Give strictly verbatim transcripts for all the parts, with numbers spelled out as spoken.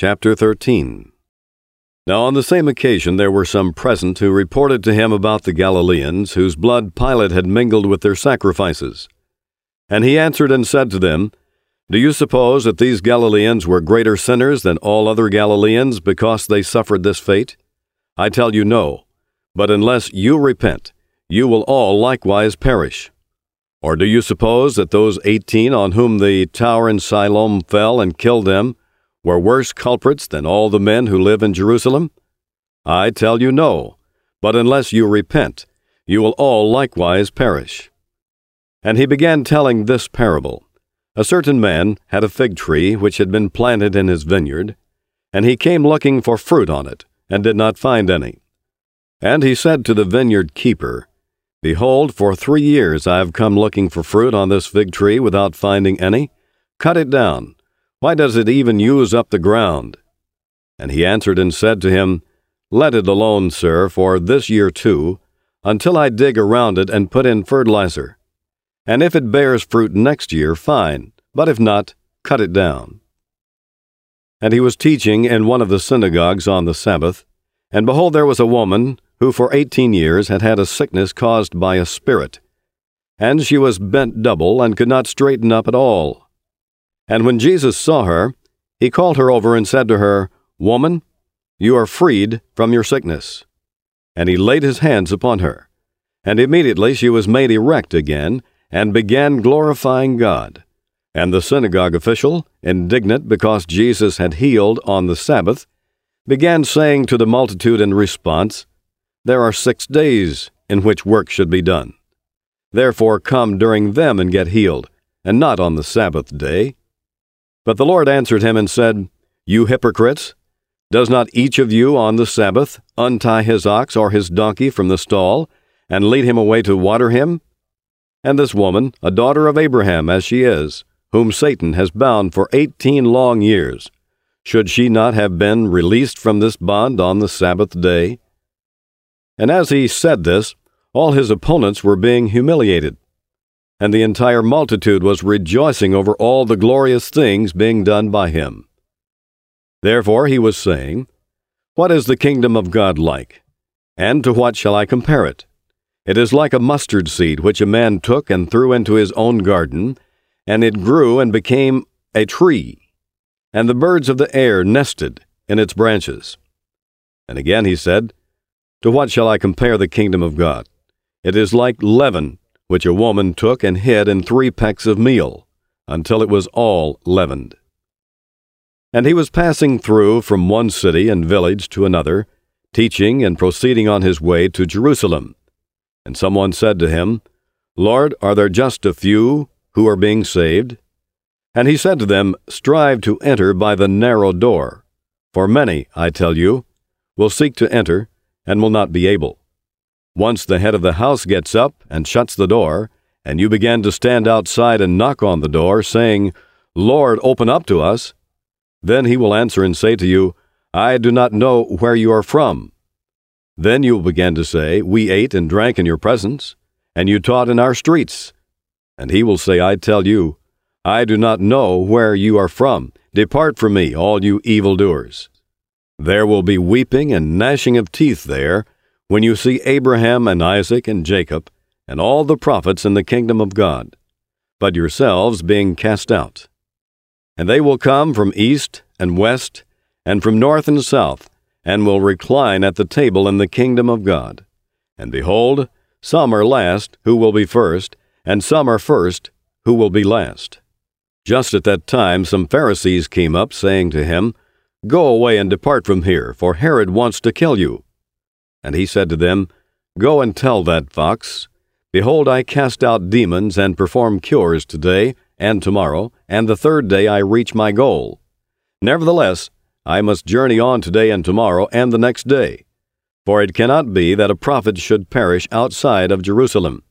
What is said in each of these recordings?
Chapter thirteen. Now on the same occasion there were some present who reported to him about the Galileans, whose blood Pilate had mingled with their sacrifices. And he answered and said to them, Do you suppose that these Galileans were greater sinners than all other Galileans because they suffered this fate? I tell you no, but unless you repent, you will all likewise perish. Or do you suppose that those eighteen on whom the tower in Siloam fell and killed them were worse culprits than all the men who live in Jerusalem? I tell you no, but unless you repent, you will all likewise perish. And he began telling this parable. A certain man had a fig tree which had been planted in his vineyard, and he came looking for fruit on it, and did not find any. And he said to the vineyard keeper, Behold, for three years I have come looking for fruit on this fig tree without finding any. Cut it down. Why does it even use up the ground? And he answered and said to him, Let it alone, sir, for this year too, until I dig around it and put in fertilizer. And if it bears fruit next year, fine, but if not, cut it down. And he was teaching in one of the synagogues on the Sabbath, and behold, there was a woman who for eighteen years had had a sickness caused by a spirit, and she was bent double and could not straighten up at all. And when Jesus saw her, he called her over and said to her, Woman, you are freed from your sickness. And he laid his hands upon her, and immediately she was made erect again, and began glorifying God. And the synagogue official, indignant because Jesus had healed on the Sabbath, began saying to the multitude in response, There are six days in which work should be done. Therefore come during them and get healed, and not on the Sabbath day. But the Lord answered him and said, You hypocrites! Does not each of you on the Sabbath untie his ox or his donkey from the stall, and lead him away to water him? And this woman, a daughter of Abraham as she is, whom Satan has bound for eighteen long years, should she not have been released from this bond on the Sabbath day? And as he said this, all his opponents were being humiliated, and the entire multitude was rejoicing over all the glorious things being done by him. Therefore he was saying, What is the kingdom of God like? And to what shall I compare it? It is like a mustard seed which a man took and threw into his own garden, and it grew and became a tree, and the birds of the air nested in its branches. And again he said, To what shall I compare the kingdom of God? It is like leaven, which a woman took and hid in three pecks of meal, until it was all leavened. And he was passing through from one city and village to another, teaching and proceeding on his way to Jerusalem. And someone said to him, Lord, are there just a few who are being saved? And he said to them, Strive to enter by the narrow door, for many, I tell you, will seek to enter and will not be able. Once the head of the house gets up and shuts the door, and you begin to stand outside and knock on the door, saying, Lord, open up to us, then he will answer and say to you, I do not know where you are from. Then you will begin to say, We ate and drank in your presence, and you taught in our streets. And he will say, I tell you, I do not know where you are from. Depart from me, all you evildoers. There will be weeping and gnashing of teeth there, when you see Abraham and Isaac and Jacob, and all the prophets in the kingdom of God, but yourselves being cast out. And they will come from east and west, and from north and south, and will recline at the table in the kingdom of God. And behold, some are last who will be first, and some are first who will be last. Just at that time some Pharisees came up, saying to him, Go away and depart from here, for Herod wants to kill you. And he said to them, Go and tell that fox, Behold, I cast out demons and perform cures today and tomorrow, and the third day I reach my goal. Nevertheless, I must journey on today and tomorrow and the next day, for it cannot be that a prophet should perish outside of Jerusalem.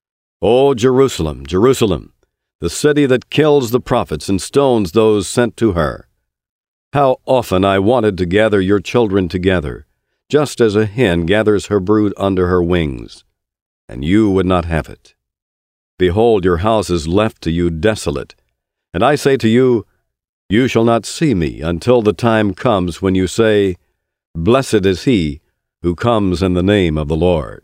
O Jerusalem, Jerusalem, the city that kills the prophets and stones those sent to her. How often I wanted to gather your children together, just as a hen gathers her brood under her wings, and you would not have it. Behold, your house is left to you desolate. And I say to you, You shall not see me until the time comes when you say, Blessed is he who comes in the name of the Lord.